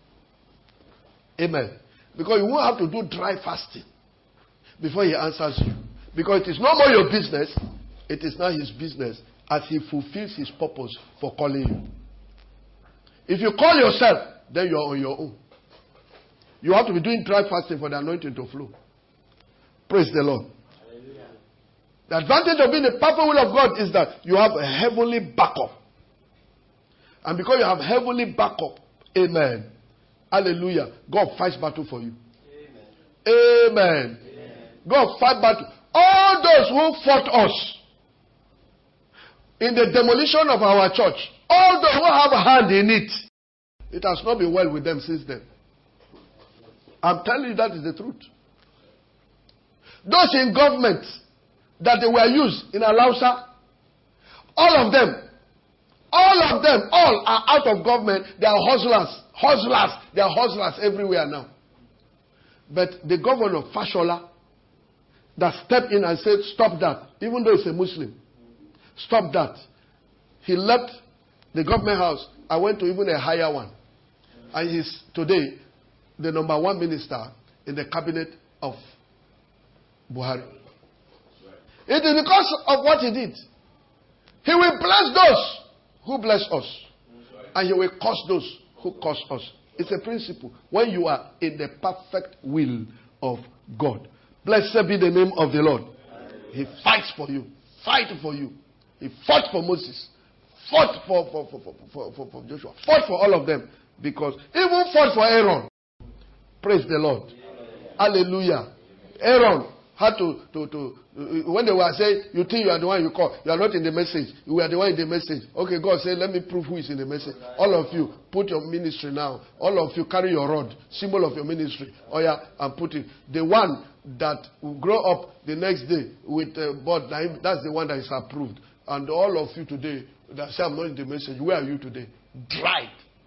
Amen. Because you won't have to do dry fasting before he answers you. Because it is no more your business. It is not his business as he fulfills his purpose for calling you. If you call yourself, then you are on your own. You have to be doing dry fasting for the anointing to flow. Praise the Lord. Hallelujah. The advantage of being the perfect will of God is that you have a heavenly backup. And because you have heavenly backup, amen. Hallelujah. God fights battle for you. Amen. Amen. Amen. God fights battle. All those who fought us in the demolition of our church, all those who have a hand in it, it has not been well with them since then. I'm telling you that is the truth. Those in government that they were used in Alausa, all of them are out of government. They are hustlers. They are hustlers everywhere now. But the governor, Fashola, that stepped in and said, stop that, even though he's a Muslim. Stop that. He left the government house. I went to even a higher one. And he's today the number one minister in the cabinet of Buhari. It is because of what he did. He will bless those who bless us. And he will curse those who curse us. It's a principle. When you are in the perfect will of God. Blessed be the name of the Lord. He fights for you. Fight for you. He fought for Moses. Fought for Joshua. Fought for all of them. Because even fought for Aaron. Praise the Lord. Hallelujah. Aaron had to when they were saying, you think you are the one you call, you are not in the message, you are the one in the message. Okay, God said, let me prove who is in the message. All of you, put your ministry now. All of you, carry your rod, symbol of your ministry. Oh yeah, and put it. The one that will grow up the next day with but that's the one that is approved. And all of you today that say, I'm not in the message, where are you today? Dried.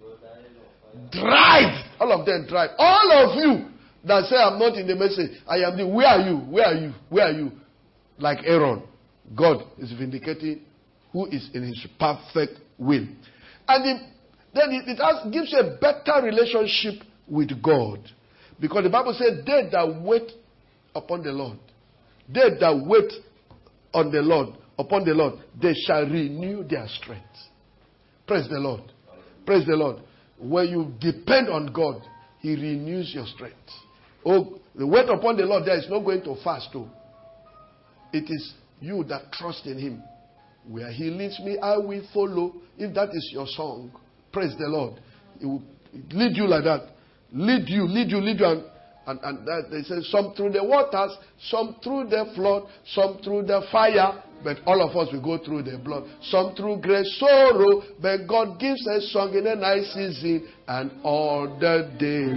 Dried. All of them dried. All of you that say, I'm not in the message, I am the, where are you? Where are you? Where are you? Like Aaron, God is vindicating who is in his perfect will. And then it gives you a better relationship with God. Because the Bible says, they that wait upon the Lord, they that wait on the Lord, upon the Lord, they shall renew their strength. Praise the Lord. Praise the Lord. When you depend on God, he renews your strength. Oh, the wait upon the Lord there is not going to fast too. It is you that trust in him. Where he leads me, I will follow. If that is your song, praise the Lord. It will lead you like that. Lead you. And that they say, some through the waters, some through the flood, some through the fire. But all of us will go through the blood. Some through great sorrow. But God gives a song in a nice season and all the day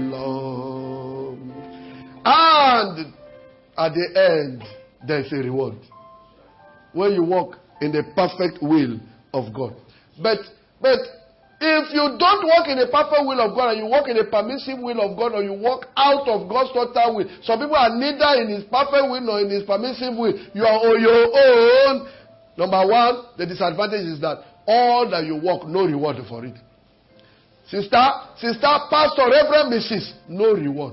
long. And at the end, there is a reward. when you walk in the perfect will of God. But if you don't walk in the perfect will of God and you walk in the permissive will of God, or you walk out of God's total will, some people are neither in His perfect will nor in His permissive will. You are on your own. Number one, the disadvantage is that all that you walk, no reward for it. Sister, pastor, reverend, Mrs., no reward.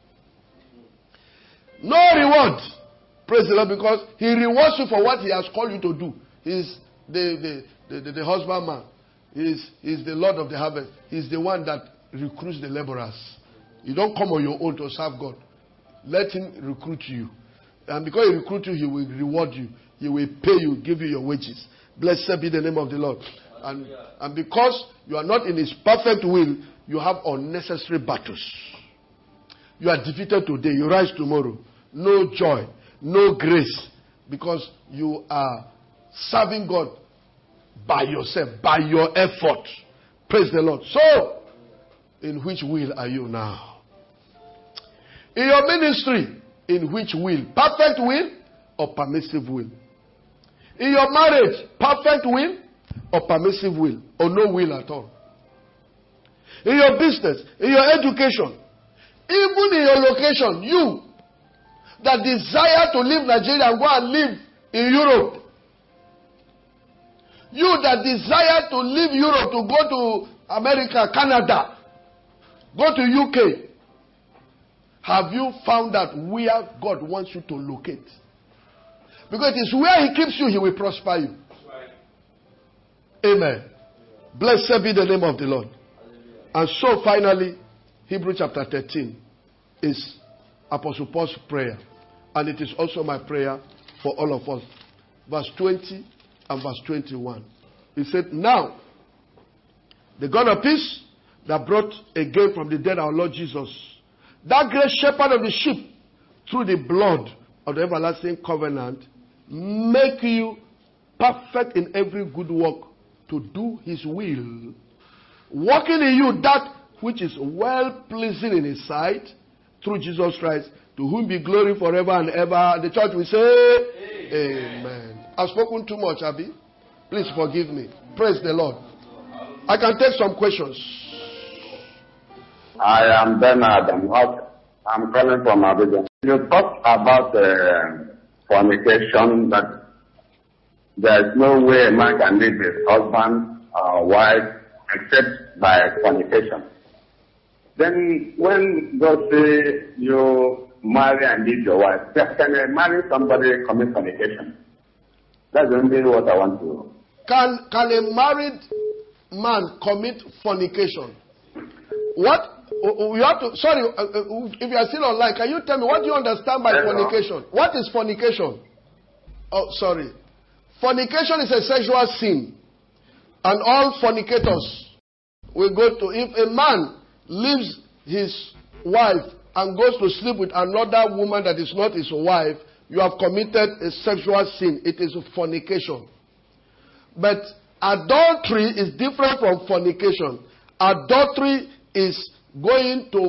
No reward. Praise the Lord, because He rewards you for what He has called you to do. He's the husbandman. He's the Lord of the harvest. He's the one that recruits the laborers. You don't come on your own to serve God. Let Him recruit you. And because He recruits you, He will reward you. He will pay you, give you your wages. Blessed be the name of the Lord. And because you are not in His perfect will, you have unnecessary battles. You are defeated today. You rise tomorrow. No joy. No grace. Because you are serving God by yourself, by your effort. Praise the Lord. So, in which will are you now? In your ministry, in which will? Perfect will or permissive will? In your marriage, perfect will or permissive will? Or no will at all? In your business, in your education, even in your location, you that desire to leave Nigeria and go and live in Europe, you that desire to leave Europe to go to America, Canada, go to UK, have you found out where God wants you to locate? Because it is where He keeps you, He will prosper you. Amen. Blessed be the name of the Lord. And so finally, Hebrews chapter 13 is Apostle Paul's prayer. And it is also my prayer for all of us. Verse 20 and verse 21. He said, now, the God of peace that brought again from the dead our Lord Jesus, that great shepherd of the sheep, through the blood of the everlasting covenant, make you perfect in every good work to do His will, working in you that which is well pleasing in His sight, through Jesus Christ, to whom be glory forever and ever. The church will say, Amen. I've spoken too much, Abby. Please forgive me. Praise the Lord. I can take some questions. I am Bernard. I'm calling from Abuja. You talked about fornication, that there is no way a man can leave his husband or wife except by fornication. Then when God say you marry and leave your wife, can you marry somebody commit fornication? That's only what I want to. Can a married man commit fornication? What? You have to. Sorry, if you are still online, can you tell me what do you understand by fornication? What is fornication? Oh, sorry. Fornication is a sexual sin, and all fornicators will go to. If a man leaves his wife and goes to sleep with another woman that is not his wife, you have committed a sexual sin. It is fornication. But adultery is different from fornication. Adultery is going to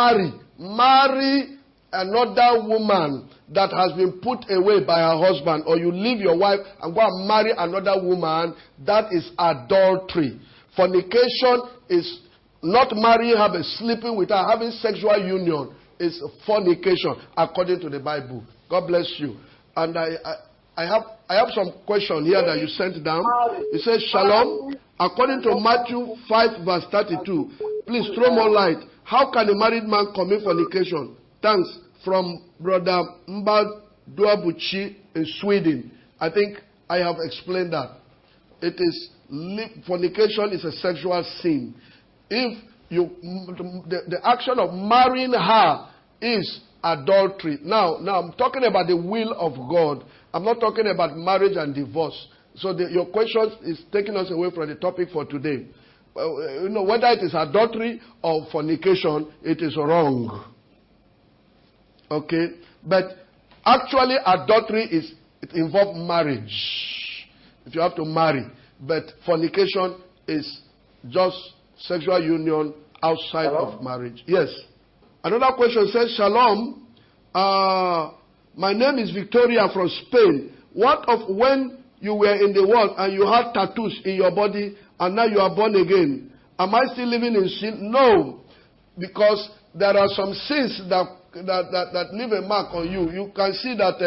marry another woman that has been put away by her husband, or you leave your wife and go and marry another woman. That is adultery. Fornication is not marrying her but sleeping with her, having sexual union is fornication according to the Bible. God bless you. And I have some question here that you sent down. It says, Shalom. According to Matthew 5 verse 32. Please throw more light. How can a married man commit fornication? Thanks. From Brother Mbad Duabuchi in Sweden. I think I have explained that. It is fornication is a sexual sin. If you the action of marrying her is adultery. Now I'm talking about the will of God. I'm not talking about marriage and divorce. So your question is taking us away from the topic for today. Whether it is adultery or fornication, it is wrong. Okay? But actually adultery it involves marriage. If you have to marry. But fornication is just sexual union outside of marriage. Yes. Another question says, Shalom. My name is Victoria from Spain. What of when you were in the world and you had tattoos in your body and now you are born again, am I still living in sin? No. Because there are some sins that leave a mark on you. You can see that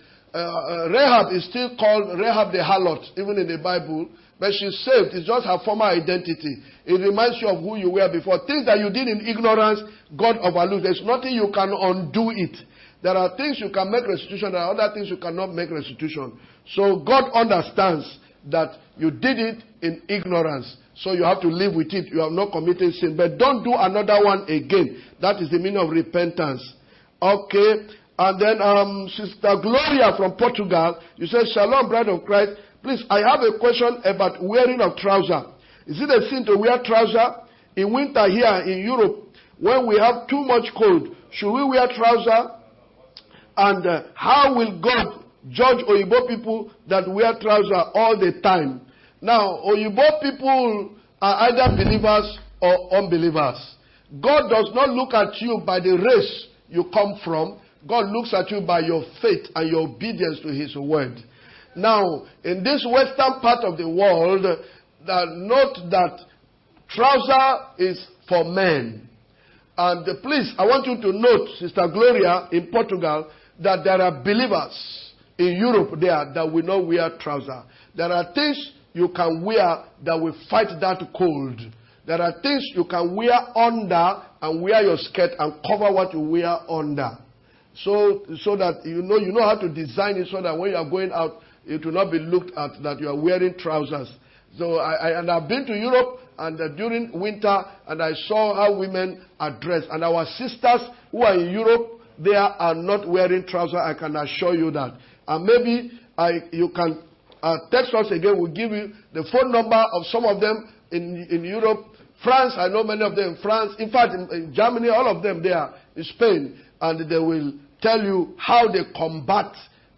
Rahab is still called Rahab the harlot, even in the Bible. But she's saved. It's just her former identity. It reminds you of who you were before. Things that you did in ignorance, God overlooked. There's nothing you can undo it. There are things you can make restitution. There are other things you cannot make restitution. So God understands that you did it in ignorance. So you have to live with it. You have not committed sin. But don't do another one again. That is the meaning of repentance. Okay. And then Sister Gloria from Portugal, you said, Shalom, bride of Christ. Please, I have a question about wearing of trouser. Is it a sin to wear trouser? In winter here in Europe, when we have too much cold, should we wear trouser? And how will God judge Oyibo people that wear trouser all the time? Now, Oyibo people are either believers or unbelievers. God does not look at you by the race you come from. God looks at you by your faith and your obedience to His word. Now, in this western part of the world, note that trouser is for men. And please, I want you to note, Sister Gloria in Portugal, that there are believers in Europe there that will not wear trouser. There are things you can wear that will fight that cold. There are things you can wear under and wear your skirt and cover what you wear under. So that you know how to design it so that when you are going out, it will not be looked at that you are wearing trousers. So I've been to Europe and during winter and I saw how women are dressed. And our sisters who are in Europe, they are not wearing trousers. I can assure you that. And maybe you can text us again. We'll give you the phone number of some of them in Europe. France, I know many of them in France. In fact, in Germany, all of them there. In Spain. And they will tell you how they combat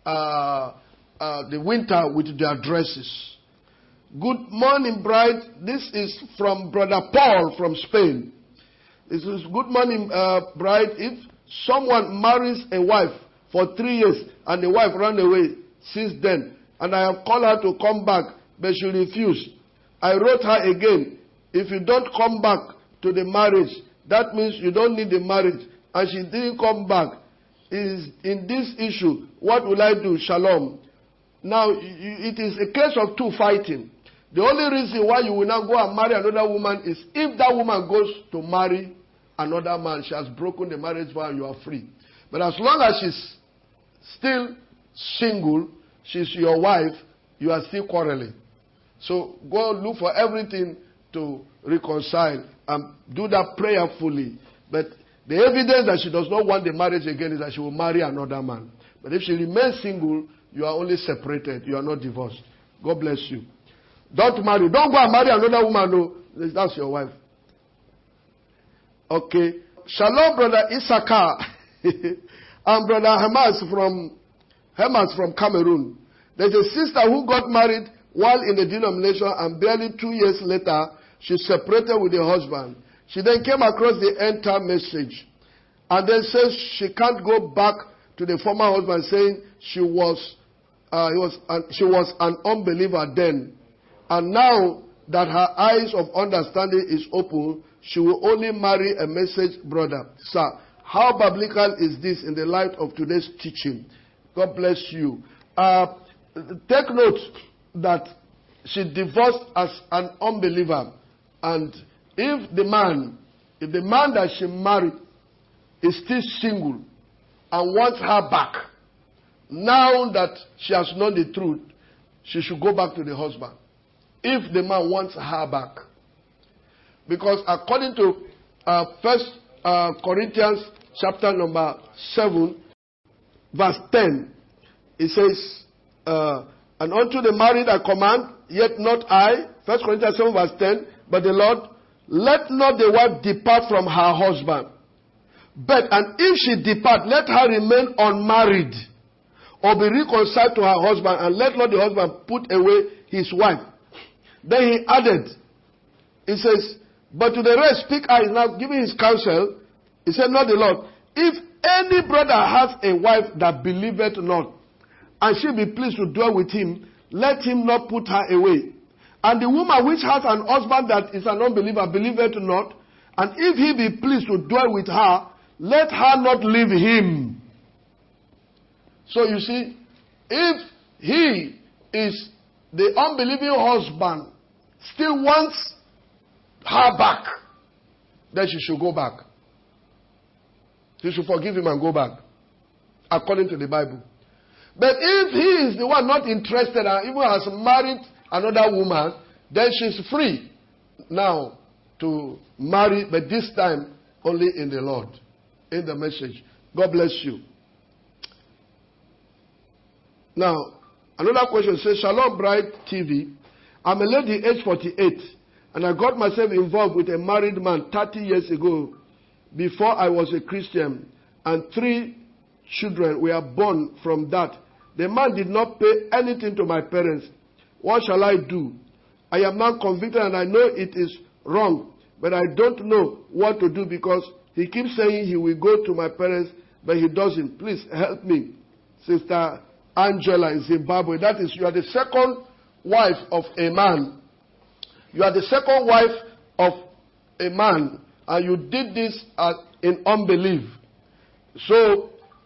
the winter with their dresses. Good morning, bride. This is from Brother Paul from Spain. This is good morning, bride. If someone marries a wife for 3 years and the wife ran away since then, and I have called her to come back, but she refused. I wrote her again. If you don't come back to the marriage, that means you don't need the marriage. And she didn't come back. In this issue, what will I do? Shalom. Now, it is a case of two fighting. The only reason why you will not go and marry another woman is if that woman goes to marry another man, she has broken the marriage vow and you are free. But as long as she's still single, she's your wife, you are still quarreling. So go look for everything to reconcile and do that prayerfully. But the evidence that she does not want the marriage again is that she will marry another man. But if she remains single, you are only separated. You are not divorced. God bless you. Don't marry. Don't go and marry another woman. No, that's your wife. Okay. Shalom, brother Issachar. And brother Hamas from Cameroon. There's a sister who got married while in the denomination and barely 2 years later, she separated with her husband. She then came across the end time message and then says she can't go back to the former husband, saying she was an unbeliever then. And now that her eyes of understanding is open, she will only marry a message brother. Sir, how biblical is this in the light of today's teaching? God bless you. Take note that she divorced as an unbeliever. And if the man that she married is still single and wants her back, now that she has known the truth, she should go back to the husband. If the man wants her back. Because according to 1 Corinthians chapter number 7, verse 10, it says, and unto the married I command, yet not I, 1 Corinthians 7 verse 10, but the Lord, let not the wife depart from her husband. And if she depart, let her remain unmarried, or be reconciled to her husband, and let not the husband put away his wife. Then he added, he says, but to the rest speak I, now giving his counsel. He said, not the Lord. If any brother has a wife that believeth not, and she be pleased to dwell with him, let him not put her away. And the woman which has an husband that is an unbeliever, believeth not. And if he be pleased to dwell with her, let her not leave him. So you see, if he is the unbelieving husband, still wants her back, then she should go back. She should forgive him and go back, according to the Bible. But if he is the one not interested and even has married another woman, then she's free now to marry, but this time only in the Lord. In the message. God bless you. Now, another question says, Shalom Bride TV. I'm a lady age 48, and I got myself involved with a married man 30 years ago before I was a Christian, and 3 children were born from that. The man did not pay anything to my parents. What shall I do? I am now convicted and I know it is wrong, but I don't know what to do because he keeps saying he will go to my parents, but he doesn't. Please help me. Sister Angela in Zimbabwe. That is, you are the second wife of a man. You are the second wife of a man, and you did this in unbelief. So,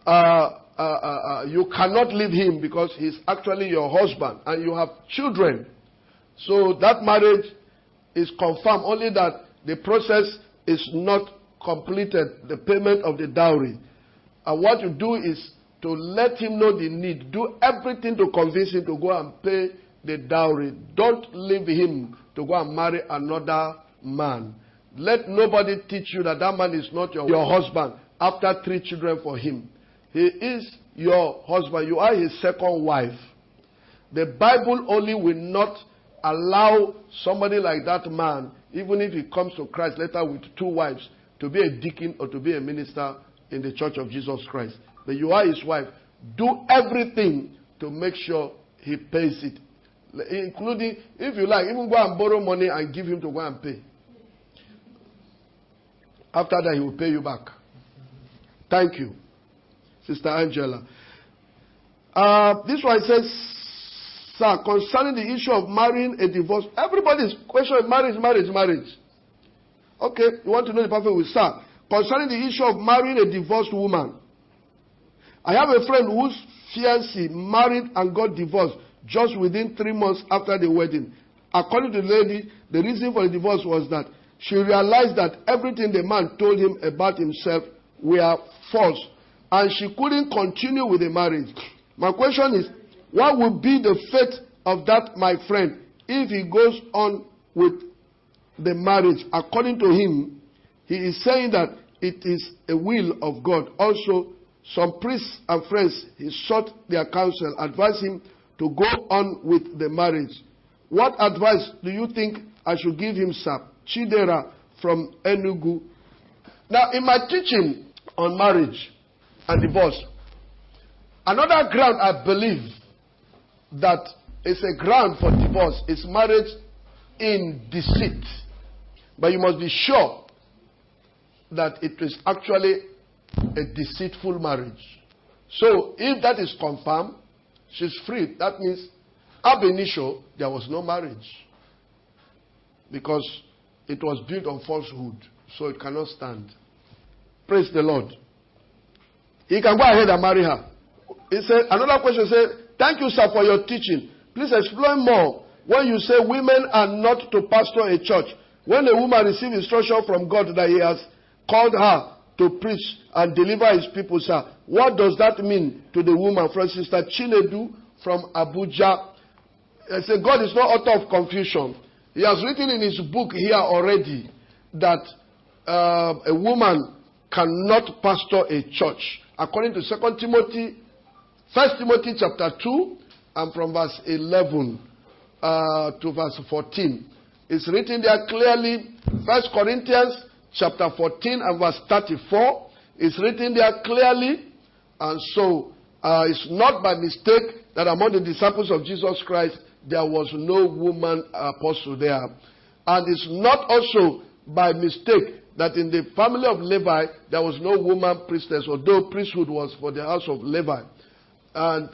you cannot leave him because he's actually your husband, and you have children. So that marriage is confirmed, only that the process is not completed, the payment of the dowry. And what you do is to let him know the need. Do everything to convince him to go and pay the dowry. Don't leave him to go and marry another man. Let nobody teach you that that man is not your husband after 3 children for him. He is your husband. You are his second wife. The Bible only will not allow somebody like that man, even if he comes to Christ later with 2 wives, to be a deacon or to be a minister in the Church of Jesus Christ. But you are his wife. Do everything to make sure he pays it. Including, if you like, even go and borrow money and give him to go and pay. After that, he will pay you back. Thank you, Sister Angela. This one says, sir, concerning the issue of marrying a divorce, everybody's question is marriage. Okay, you want to know the perfect will, sir. Concerning the issue of marrying a divorced woman, I have a friend whose fiancé married and got divorced just within 3 months after the wedding. According to the lady, the reason for the divorce was that she realized that everything the man told him about himself were false, and she couldn't continue with the marriage. My question is, what would be the fate of that, my friend, if he goes on with the marriage? According to him, he is saying that it is a will of God. Also, some priests and friends, he sought their counsel, advised him to go on with the marriage. What advice do you think I should give him, sir? Chidera from Enugu. Now, in my teaching on marriage and divorce, another ground I believe that is a ground for divorce is marriage in deceit. But you must be sure that it is actually a deceitful marriage. So, if that is confirmed, she's free. That means, ab initio, there was no marriage. Because it was built on falsehood. So it cannot stand. Praise the Lord. He can go ahead and marry her. He said, another question said, thank you, sir, for your teaching. Please explain more when you say women are not to pastor a church. When a woman receives instruction from God that he has called her to preach and deliver his people, sir, what does that mean to the woman? From Sister Chinedu from Abuja. I said, God is not author of confusion. He has written in his book here already that a woman cannot pastor a church. According to 1 Timothy chapter 2, and from verse 11 to verse 14. It's written there clearly. 1 Corinthians chapter 14 and verse 34. It's written there clearly. And so, it's not by mistake that among the disciples of Jesus Christ, there was no woman apostle there. And it's not also by mistake that in the family of Levi, there was no woman priestess, although priesthood was for the house of Levi. And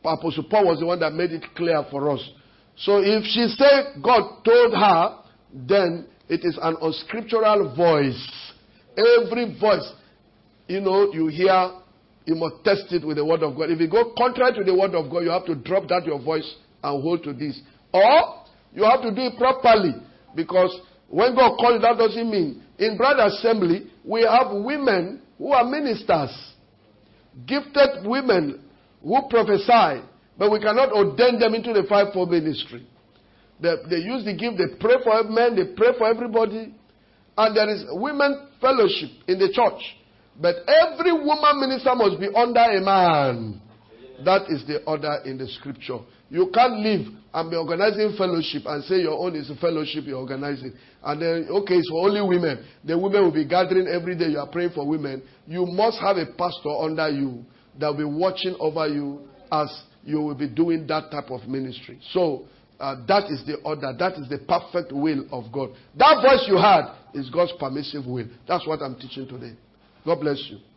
Apostle Paul was the one that made it clear for us. So if she said God told her, then it is an unscriptural voice. Every voice, you hear, you must test it with the word of God. If you go contrary to the word of God, you have to drop that your voice and hold to this. Or you have to do it properly. Because when God calls, that doesn't mean. In Bride Assembly, we have women who are ministers. Gifted women who prophesy. But we cannot ordain them into the fivefold ministry. They use the gift, they pray for men, they pray for everybody. And there is women fellowship in the church. But every woman minister must be under a man. That is the order in the scripture. You can't live and be organizing fellowship and say your own is a fellowship you're organizing. And then, okay, it's for only women. The women will be gathering every day. You are praying for women. You must have a pastor under you that will be watching over you as you will be doing that type of ministry. So, that is the order. That is the perfect will of God. That voice you heard is God's permissive will. That's what I'm teaching today. God bless you.